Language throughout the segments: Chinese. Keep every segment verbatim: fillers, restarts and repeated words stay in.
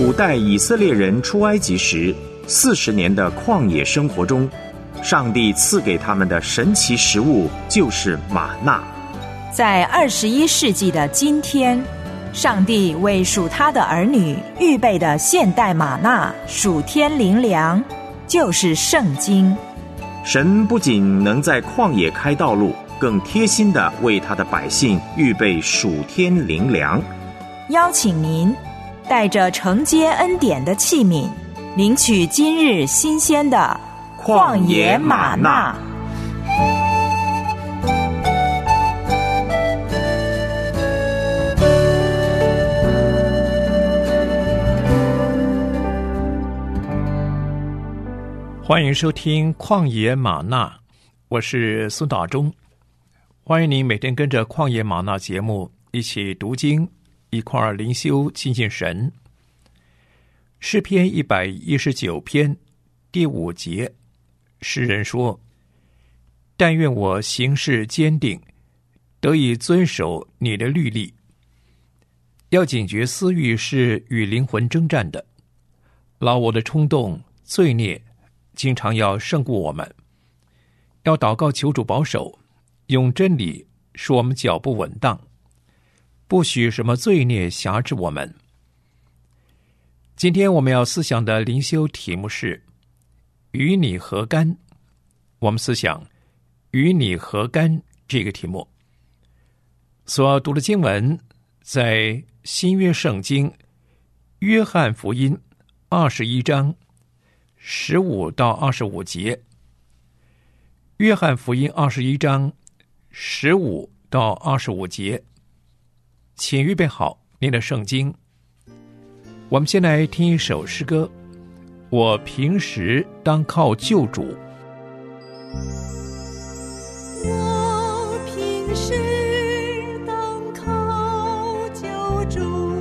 古代以色列人出埃及时四十年的旷野生活中，上帝赐给他们的神奇食物就是玛纳。 在二十一世纪的今天，上帝为属他的儿女预备的现代玛纳属天灵粮，就是圣经。 神不仅能在旷野开道路，更贴心地为他的百姓预备属天灵粮。 邀请您带着承接恩典的器皿，领取今日新鲜的旷野玛纳。 欢迎收听旷野玛纳，我是孙大中。欢迎您每天跟着旷野玛纳节目一起读经，一块儿灵修亲近神。诗篇一百一十九篇第五节，诗人说：但愿我行事坚定，得以遵守你的律例。要警觉私欲是与灵魂征战的，老我的冲动罪孽经常要胜过我们，要祷告求主保守，用真理使我们脚步稳当，不许什么罪孽辖制我们。今天我们要思想的灵修题目是与你何干。我们思想与你何干这个题目所要读的经文在新约圣经约翰福音二十一章十五到二十五节。约翰福音二十一章十五到二十五节，请预备好您的圣经。我们先来听一首诗歌，我平时当靠救主。 我平时当靠救主，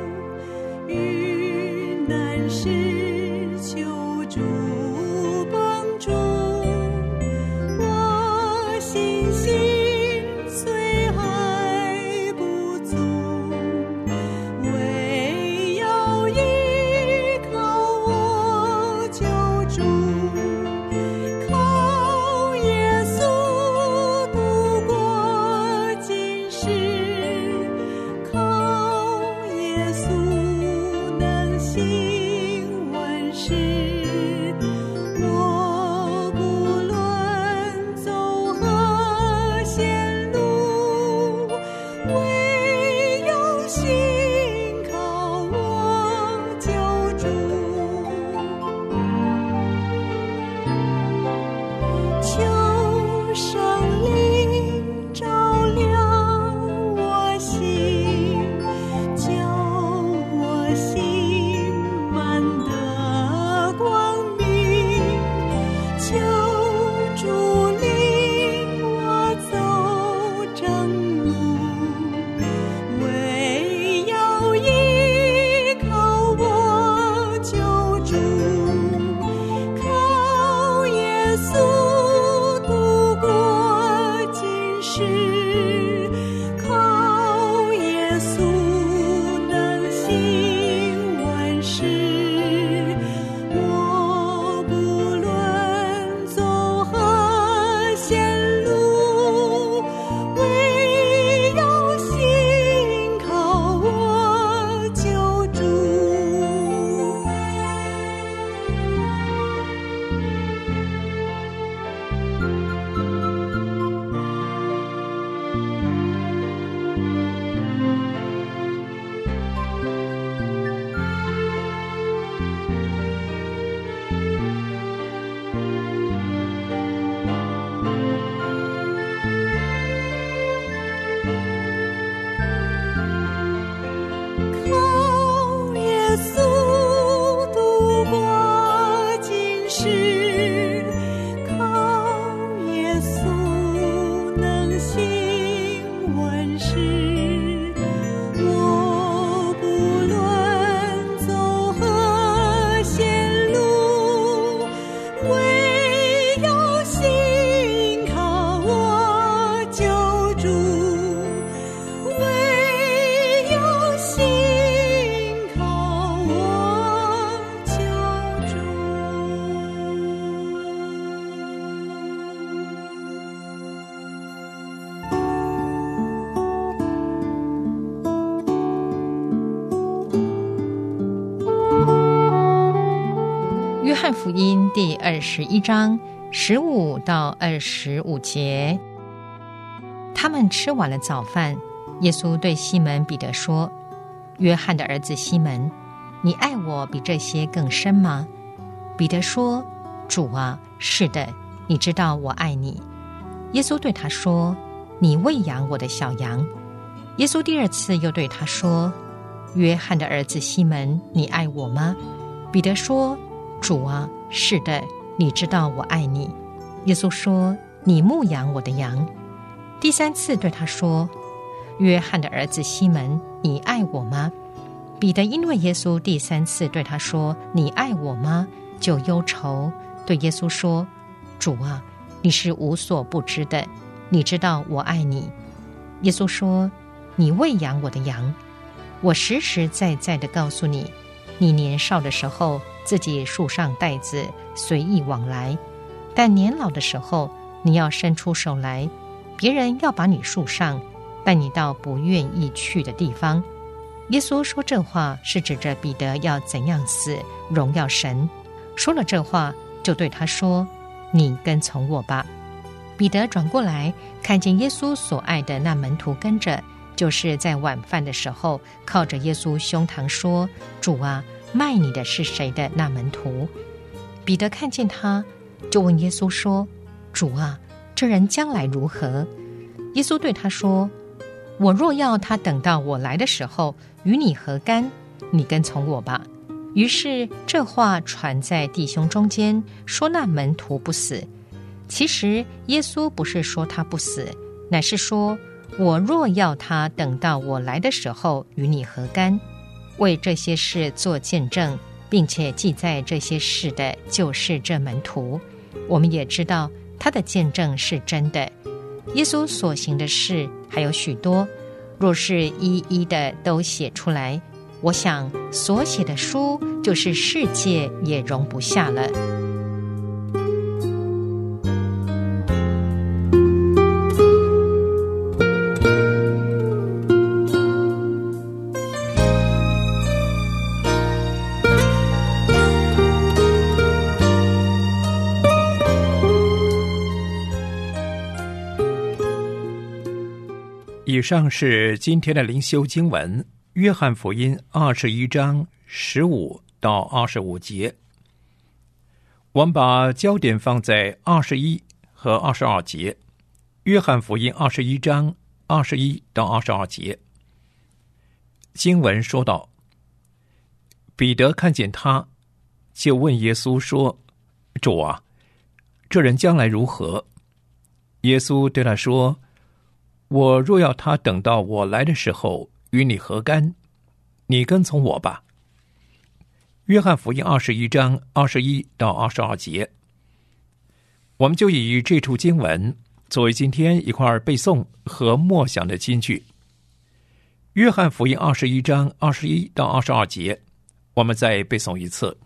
遇难时求主帮助。我信心虽还不足，唯有依靠我救主，靠耶稣度过今世，靠耶稣能行万事。我不论走何险路，唯有信靠我救主。求圣灵照亮我心，叫我心满得光明。求主领我走正路，唯有依靠我救主，靠耶稣度过今世，靠耶稣能行万事。我不论走何险路，唯有信靠我救主。靠耶稣度过今世，靠耶稣能行万事。我不论走何险路，唯有信靠我救主，唯有信靠我福音第二十一章十五到二十五节。他们吃完了早饭，耶稣对西门彼得说：约翰的儿子西门，你爱我比这些更深吗？彼得说：主啊，是的，你知道我爱你。耶稣对他说：你喂养我的小羊。耶稣第二次又对他说：约翰的儿子西门，你爱我吗？彼得说：主啊，是的，你知道我爱你。耶稣说：你牧养我的羊。第三次对他说：约翰的儿子西门，你爱我吗？彼得因为耶稣第三次对他说你爱我吗，就忧愁，对耶稣说：主啊，你是无所不知的，你知道我爱你。耶稣说：你喂养我的羊。我实实在在地告诉你，你年少的时候自己束上带子，随意往来，但年老的时候你要伸出手来，别人要把你束上，带你到不愿意去的地方。耶稣说这话是指着彼得要怎样死，荣耀神。说了这话，就对他说：你跟从我吧。彼得转过来，看见耶稣所爱的那门徒跟着，就是在晚饭的时候靠着耶稣胸膛说：主啊，卖你的是谁的那门徒。彼得看见他，就问耶稣说：主啊，这人将来如何？耶稣对他说：我若要他等到我来的时候与你何干？你跟从我吧。于是这话传在弟兄中间，说那门徒不死。其实耶稣不是说他不死，乃是说我若要他等到我来的时候与你何干？为这些事做见证，并且记载这些事的，就是这门徒。我们也知道他的见证是真的。耶稣所行的事还有许多，若是一一的都写出来，我想所写的书就是世界也容不下了。 以上是今天的灵修经文，约翰福音二十一章十五到二十五节。我们把焦点放在二十一和二十二节。约翰福音二十一章二十一到二十二节，经文说道：彼得看见他，就问耶稣说：主啊，这人将来如何？耶稣对他说：我若要他等到我来的时候与你何干？你跟从我吧。约翰福音二十一章二十一到二十二节，我们就以这处经文作为今天一块背诵和默想的金句。约翰福音二十一章二十一到二十二节，我们再背诵一次。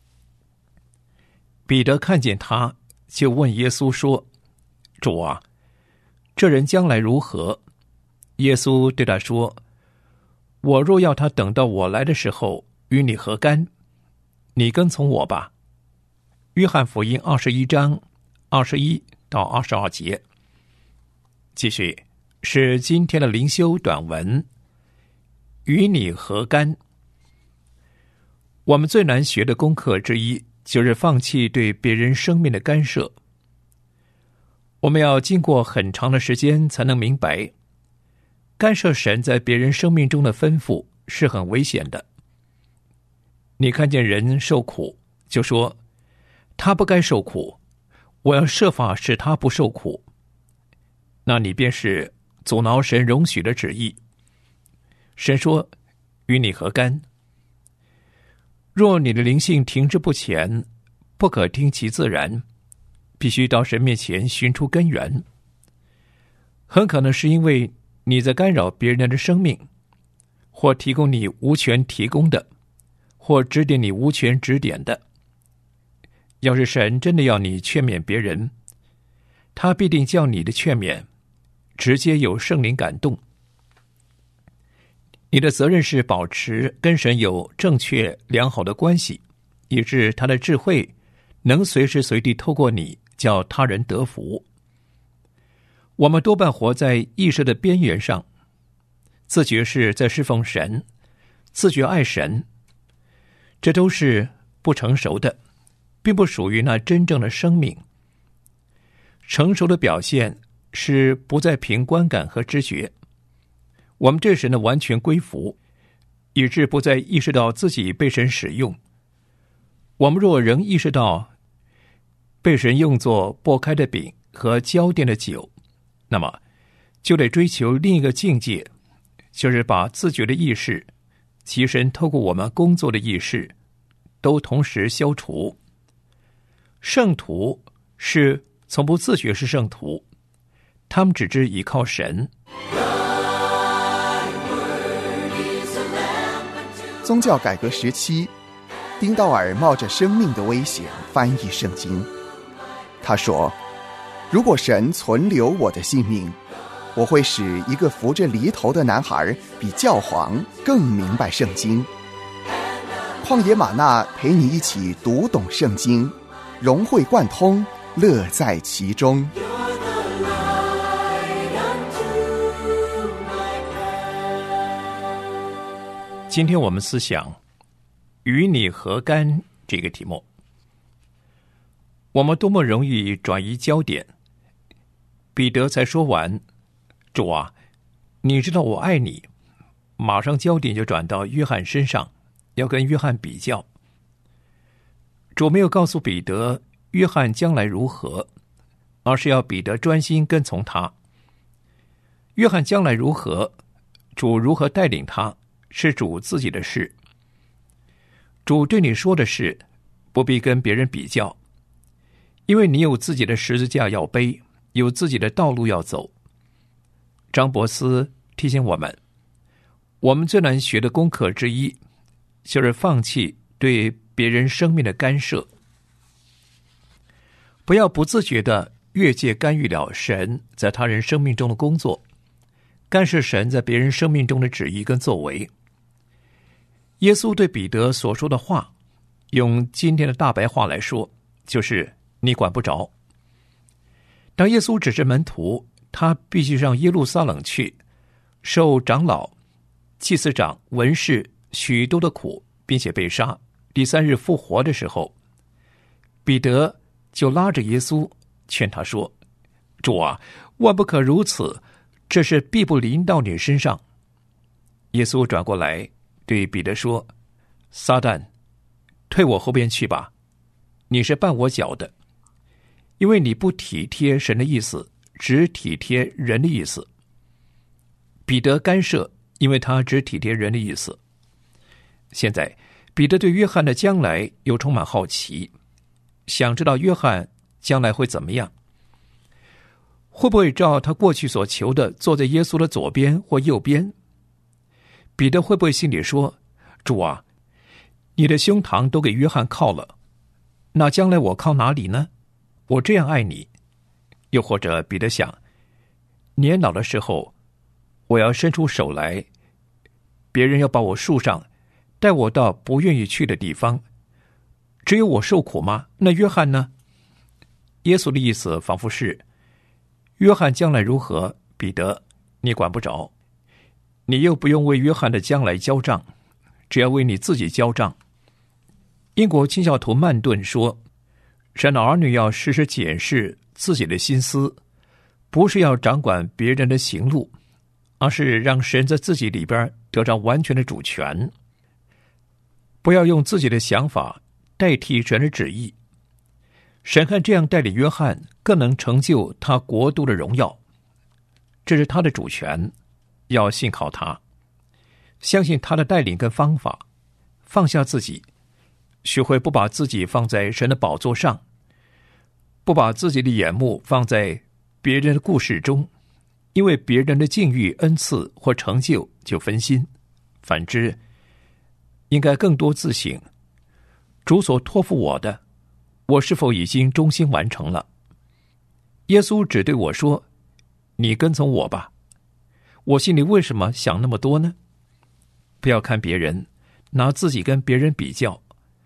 彼得看见他，就问耶稣说：主啊，这人将来如何？耶稣对他说：我若要他等到我来的时候与你何干？你跟从我吧。约翰福音二十一章二十一到二十二节。继续是今天的灵修短文，与你何干？我们最难学的功课之一，就是放弃对别人生命的干涉。我们要经过很长的时间才能明白，干涉神在别人生命中的吩咐是很危险的。你看见人受苦，就说他不该受苦，我要设法使他不受苦，那你便是阻挠神容许的旨意。神说：与你何干？若你的灵性停滞不前，不可听其自然，必须到神面前寻出根源。很可能是因为你在干扰别人的生命，或提供你无权提供的，或指点你无权指点的。要是神真的要你劝勉别人，他必定叫你的劝勉直接有圣灵感动。你的责任是保持跟神有正确良好的关系，以致他的智慧能随时随地透过你叫他人得福。我们多半活在意识的边缘上，自觉是在侍奉神，自觉爱神，这都是不成熟的，并不属于那真正的生命。成熟的表现是不再凭观感和知觉，我们对神的完全归服，以致不再意识到自己被神使用。我们若仍意识到被神用作擘开的饼和浇奠的酒，那么就得追求另一个境界，就是把自觉的意识及神透过我们工作的意识都同时消除。圣徒是从不自觉是圣徒，他们只知依靠神。 宗教改革时期，丁道尔冒着生命的危险翻译圣经。他说，如果神存留我的性命，我会使一个扶着犁头的男孩比教皇更明白圣经。旷野玛纳陪你一起读懂圣经，融会贯通，乐在其中。 今天我们思想与你何干这个题目。我们多么容易转移焦点。彼得才说完，主啊，你知道我爱你，马上焦点就转到约翰身上，要跟约翰比较。主没有告诉彼得约翰将来如何，而是要彼得专心跟从他。约翰将来如何，主如何带领他，是主自己的事。主对你说的是，不必跟别人比较，因为你有自己的十字架要背，有自己的道路要走。张伯斯提醒我们，我们最难学的功课之一，就是放弃对别人生命的干涉。不要不自觉地越界干预了神在他人生命中的工作，干涉神在别人生命中的旨意跟作为。耶稣对彼得所说的话，用今天的大白话来说，就是你管不着。当耶稣指示门徒，他必须上耶路撒冷去，受长老、祭司长、文士许多的苦，并且被杀，第三日复活的时候，彼得就拉着耶稣劝他说，主啊，万不可如此，这事必不临到你身上。耶稣转过来对彼得说，撒旦，退我后边去吧，你是绊我脚的，因为你不体贴神的意思，只体贴人的意思。彼得干涉，因为他只体贴人的意思。现在彼得对约翰的将来又充满好奇，想知道约翰将来会怎么样，会不会照他过去所求的坐在耶稣的左边或右边。彼得会不会心里说，主啊，你的胸膛都给约翰靠了，那将来我靠哪里呢？我这样爱你。又或者彼得想，年老的时候我要伸出手来，别人要把我束上，带我到不愿意去的地方，只有我受苦吗？那约翰呢？耶稣的意思仿佛是，约翰将来如何，彼得你管不着，你又不用为约翰的将来交账，只要为你自己交账。英国清教徒曼顿说，神的儿女要时时检视自己的心思，不是要掌管别人的行路，而是让神在自己里边得到完全的主权。不要用自己的想法代替神的旨意。神汉这样带领约翰，更能成就他国度的荣耀。这是他的主权，要信靠他，相信他的带领跟方法，放下自己，学会不把自己放在神的宝座上，不把自己的眼目放在别人的故事中，因为别人的境遇、恩赐或成就就分心。反之，应该更多自省，主所托付我的，我是否已经忠心完成了？耶稣只对我说，你跟从我吧。我心里为什么想那么多呢？不要看别人，拿自己跟别人比较，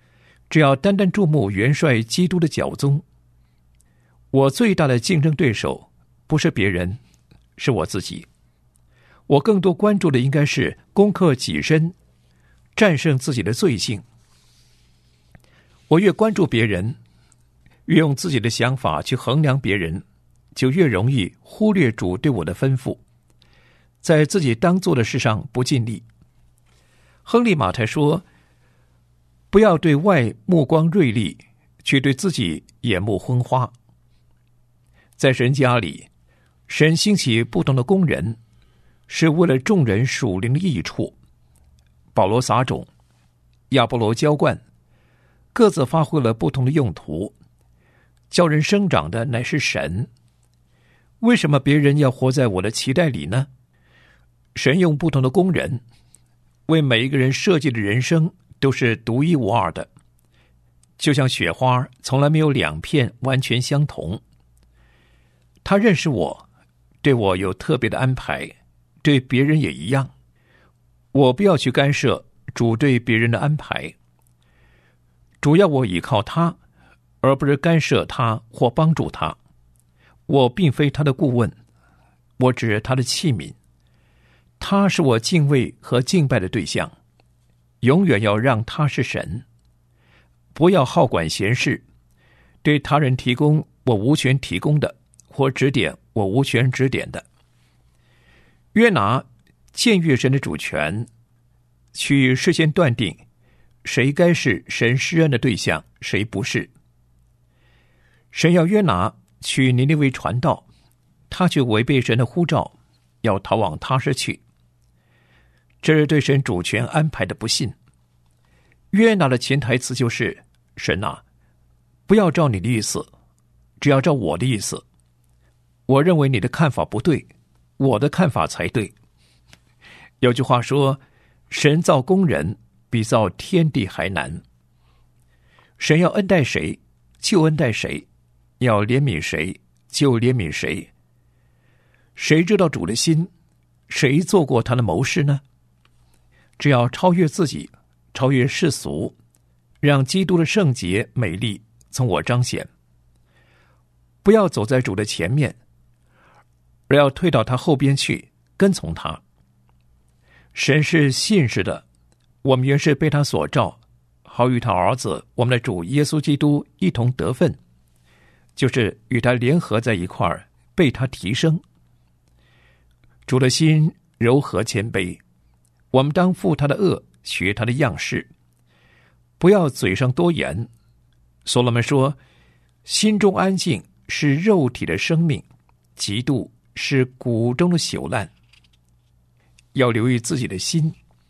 只要单单注目元帅基督的脚踪。我最大的竞争对手不是别人，是我自己。我更多关注的应该是攻克己身，战胜自己的罪性。我越关注别人，越用自己的想法去衡量别人，就越容易忽略主对我的吩咐，在自己当做的事上不尽力。亨利·马太说，不要对外目光锐利，却对自己眼目昏花。在神家里，神兴起不同的工人，是为了众人属灵的益处。保罗撒种，亚波罗浇灌，各自发挥了不同的用途。叫人生长的乃是神。为什么别人要活在我的期待里呢？神用不同的工人，为每一个人设计的人生都是独一无二的，就像雪花从来没有两片完全相同。他认识我，对我有特别的安排，对别人也一样。我不要去干涉主对别人的安排，主要我倚靠他，而不是干涉他或帮助他。我并非他的顾问，我只是他的器皿。他是我敬畏和敬拜的对象，永远要让他是神。不要好管闲事，对他人提供我无权提供的，或指点我无权指点的。约拿僭越神的主权，去事先断定谁该是神施恩的对象，谁不是。神要约拿去尼尼微传道，他却违背神的呼召，要逃往他施去。这是对神主权安排的不信。约拿的潜台词就是：神啊，不要照你的意思，只要照我的意思。我认为你的看法不对，我的看法才对。有句话说，神造工人比造天地还难。神要恩待谁就恩待谁，要怜悯谁就怜悯谁。谁知道主的心？谁做过他的谋士呢？只要超越自己，超越世俗，让基督的圣洁美丽从我彰显。不要走在主的前面，而要退到他后边去，跟从他。神是信实的，我们原是被他所召，好与他儿子我们的主耶稣基督一同得分，就是与他联合在一块儿，被他提升。主的心柔和谦卑，我们当负他的恶，学他的样式，不要嘴上多言。所罗门说，心中安静是肉体的生命，嫉妒是骨中的朽烂。要留意自己的心。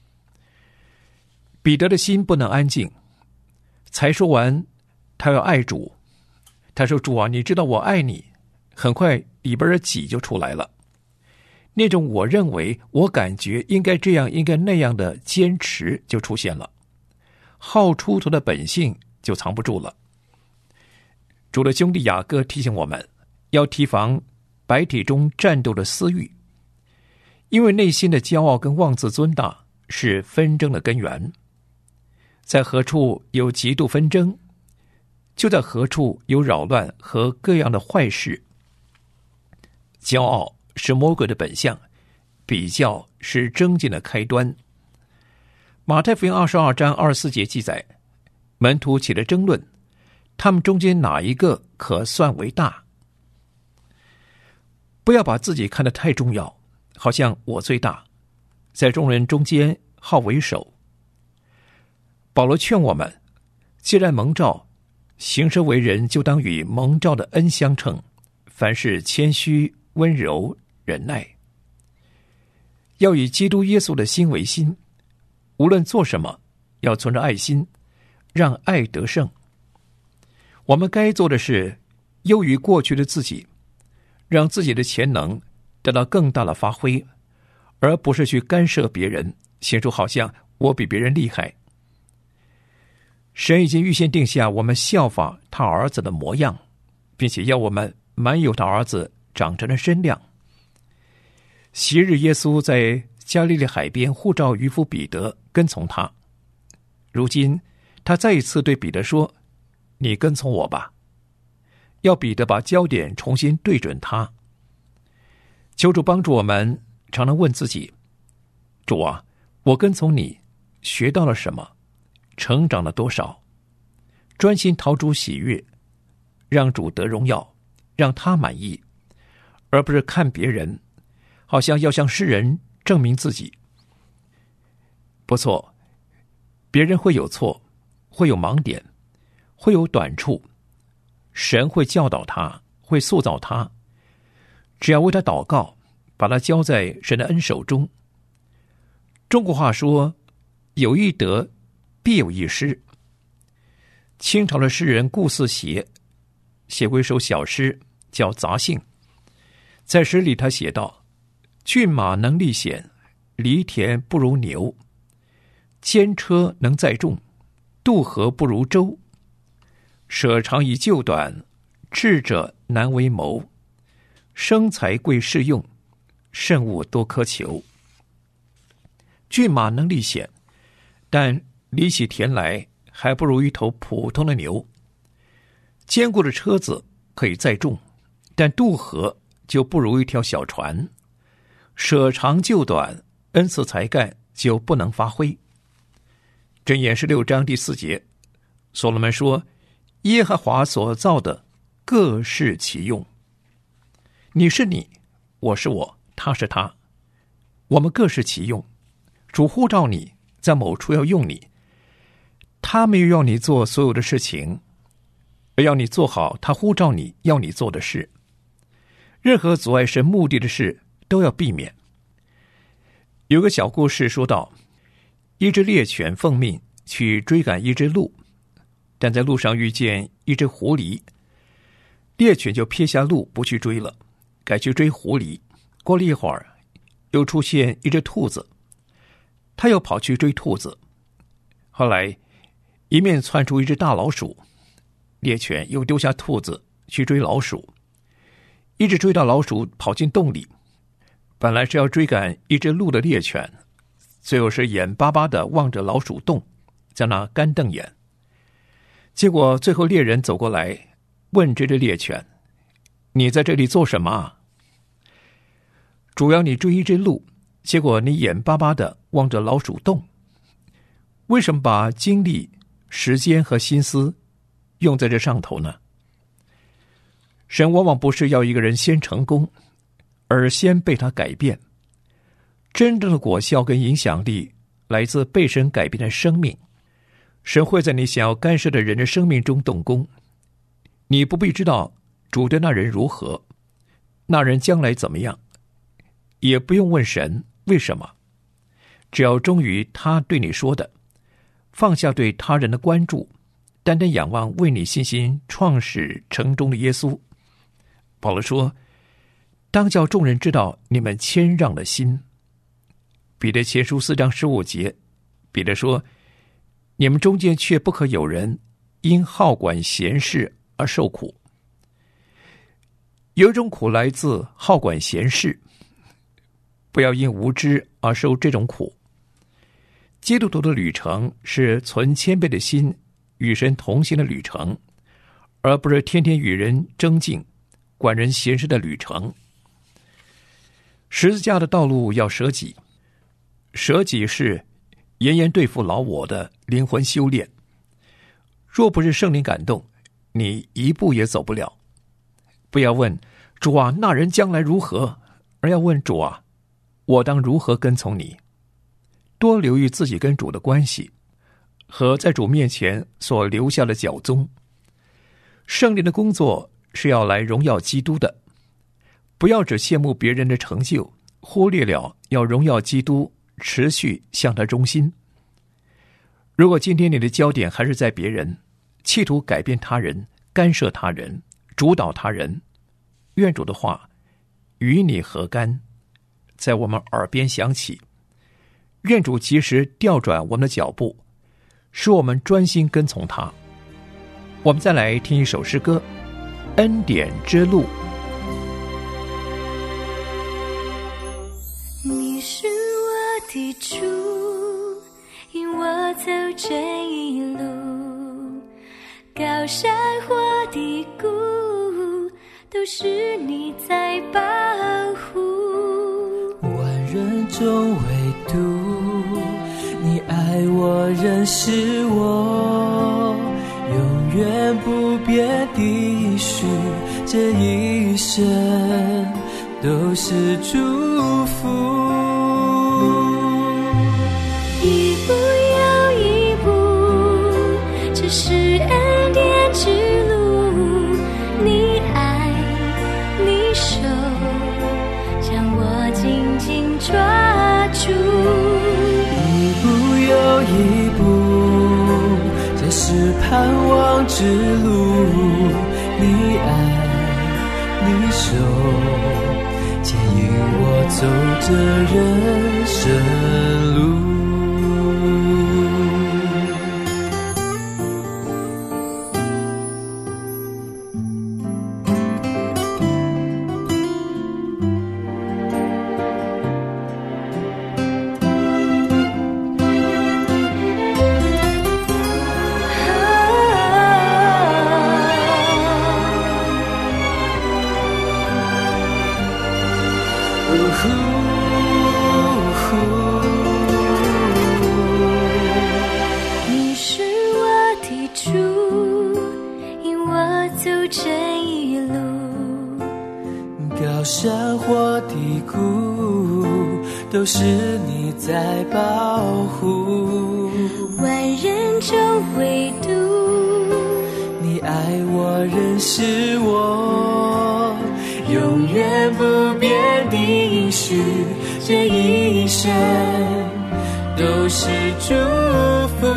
彼得的心不能安静，才说完他要爱主，他说，主啊，你知道我爱你，很快里边的己就出来了。那种我认为我感觉应该这样应该那样的坚持就出现了，好出头的本性就藏不住了。主的兄弟雅各提醒我们，要提防白体中战斗的私欲，因为内心的骄傲跟妄自尊大是纷争的根源。在何处有极度纷争，就在何处有扰乱和各样的坏事。骄傲是魔鬼的本相，比较是争竞的开端。马太福音二十二章二十四节记载，门徒起了争论，他们中间哪一个可算为大？不要把自己看得太重要，好像我最大，在众人中间好为首。保罗劝我们，既然蒙召，行事为人就当与蒙召的恩相称，凡事谦虚、温柔、忍耐，要以基督耶稣的心为心，无论做什么，要存着爱心，让爱得胜。我们该做的是优于过去的自己，让自己的潜能得到更大的发挥，而不是去干涉别人，显出好像我比别人厉害。神已经预先定下我们效法他儿子的模样，并且要我们满有他儿子长成的身量。昔日耶稣在加利利海边呼召渔夫彼得跟从他，如今他再一次对彼得说：“你跟从我吧。”要彼得把焦点重新对准他。求主帮助我们，常常问自己：主啊，我跟从你，学到了什么？成长了多少？专心讨主喜悦，让主得荣耀，让他满意，而不是看别人，好像要向世人证明自己。不错，别人会有错，会有盲点，会有短处，神会教导他，会塑造他，只要为他祷告，把他交在神的恩手中。中国话说，有一得必有一失。清朝的诗人顾嗣协写过一首小诗叫《杂兴》，在诗里他写道：骏马能力险，犁田不如牛，肩车能载重，渡河不如舟，舍长以就短，智者难为谋，生财贵适用，慎勿多苛求。骏马能力险，但犁起田来还不如一头普通的牛。坚固的车子可以载重，但渡河就不如一条小船。舍长就短，恩赐才干就不能发挥。箴言十六章第四节，所罗门说：耶和华所造的各适其用。你是你，我是我，他是他，我们各适其用。主呼召你在某处要用你，他没有要你做所有的事情，而要你做好他呼召你要你做的事。任何阻碍神目的的事都要避免。有个小故事说到，一只猎犬奉命去追赶一只鹿，但在路上遇见一只狐狸，猎犬就撇下鹿不去追了，改去追狐狸。过了一会儿，又出现一只兔子，他又跑去追兔子。后来一面窜出一只大老鼠，猎犬又丢下兔子去追老鼠，一直追到老鼠跑进洞里。本来是要追赶一只鹿的猎犬，最后是眼巴巴地望着老鼠洞，在那干瞪眼。结果最后猎人走过来问这只猎犬：你在这里做什么啊？主要你追一只鹿，结果你眼巴巴地望着老鼠洞，为什么把精力、时间和心思用在这上头呢？神往往不是要一个人先成功，而先被他改变。真正的果效跟影响力来自被神改变的生命。神会在你想要干涉的人的生命中动工，你不必知道主对那人如何，那人将来怎么样，也不用问神为什么，只要忠于他对你说的，放下对他人的关注，单单仰望为你信心创始成终的耶稣。保罗说：当叫众人知道你们谦让的心。彼得前书四章十五节，彼得说：你们中间却不可有人因好管闲事而受苦。有一种苦来自好管闲事，不要因无知而受这种苦。基督徒的旅程是存谦卑的心与神同行的旅程，而不是天天与人争竞管人闲事的旅程。十字架的道路要舍己，舍己是严严对付老我的灵魂修炼。若不是圣灵感动，你一步也走不了。不要问主啊，那人将来如何，而要问主啊，我当如何跟从你。多留意自己跟主的关系和在主面前所留下的脚踪。圣灵的工作是要来荣耀基督的，不要只羡慕别人的成就，忽略了要荣耀基督，持续向他忠心。如果今天你的焦点还是在别人，企图改变他人，干涉他人，主导他人，愿主的话与你何干在我们耳边响起。愿主及时调转我们的脚步，使我们专心跟从他。我们再来听一首诗歌，恩典之路。 你是我的主，引我走这一路， 山或低谷，都是你在保护。 万人中唯独你爱我，认识我，永远不变的应许，这一生都是祝福。 一步又一步，这是恩典之路，你爱你手将我紧紧抓住。 一步又一步，这是盼望之路，你爱你手牵引我走这人生路。 你是我的主，引我走这一路。 高山或低谷，都是你在保护。 万人中唯独你爱我，认识我，永远不变的应许，这一生都是祝福。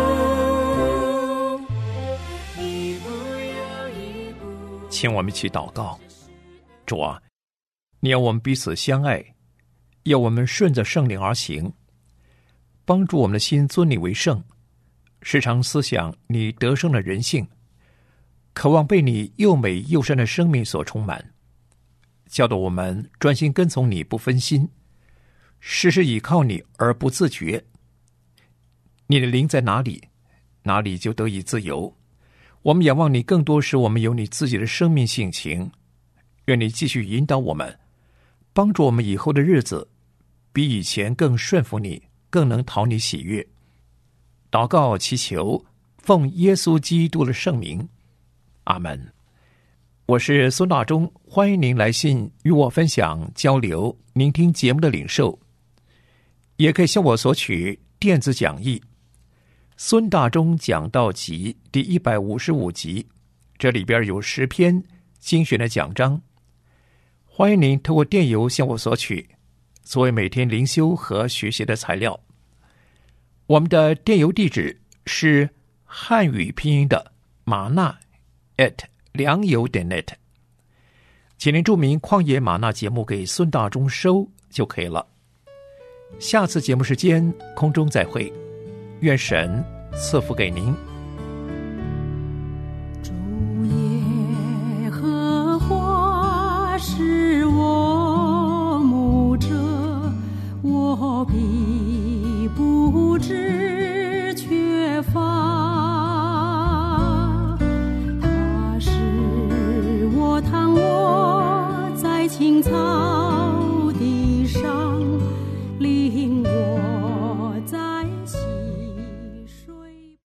一步又一步。 请我们一起祷告。主啊，你要我们彼此相爱，要我们顺着圣灵而行，帮助我们的心尊你为圣，时常思想你得胜的人性，渴望被你又美又善的生命所充满，教导我们专心跟从你不分心，时时倚靠你而不自觉。你的灵在哪里，哪里就得以自由。我们仰望你，更多使我们有你自己的生命性情。愿你继续引导我们，帮助我们以后的日子比以前更顺服你，更能讨你喜悦。祷告祈求，奉耶稣基督的圣名，阿们。我是孙大中，欢迎您来信与我分享交流您听节目的领受，也可以向我索取电子讲义《孙大中讲道集》第一百五十五集，这里边有十篇精选的讲章。欢迎您透过电邮向我索取，作为每天灵修和学习的材料。我们的电邮地址是汉语拼音的玛纳 at 良友点 net， 请您注明旷野玛纳节目给孙大中收就可以了。下次节目时间空中再会，愿神赐福给您。 主耶和华是我牧者，我必不致缺乏。他使我躺卧在青草